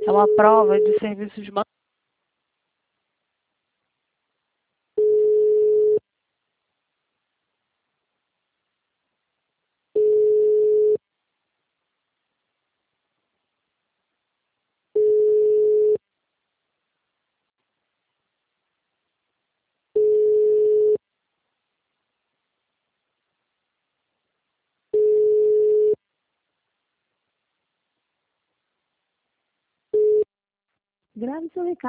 É uma prova de serviço de Grave seu recado.